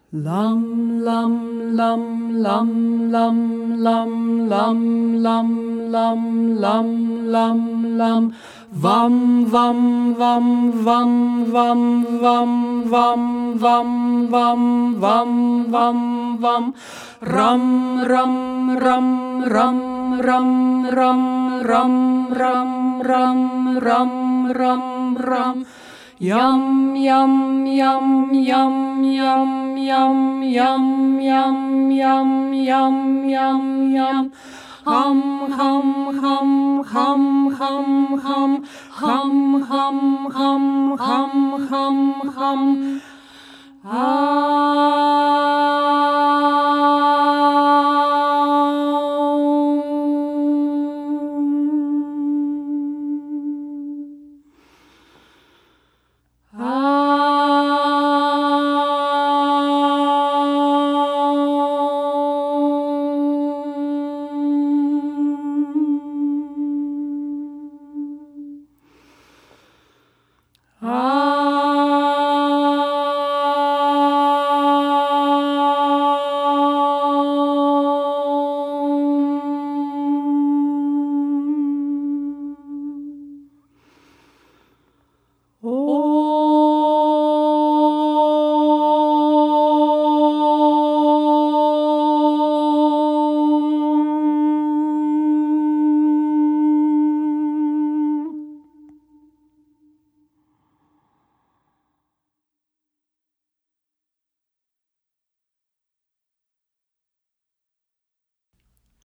Lam lam lam lam lam lam lam lam lam lam lam lam vam vam vam vam vam vam vam vam vam vam vam vam ram ram ram ram ram ram ram ram ram ram ram ram Yum yum yum yum yum yum yum yum yum yum yum yum hum hum hum hum hum hum hum hum hum hum hum hum Ah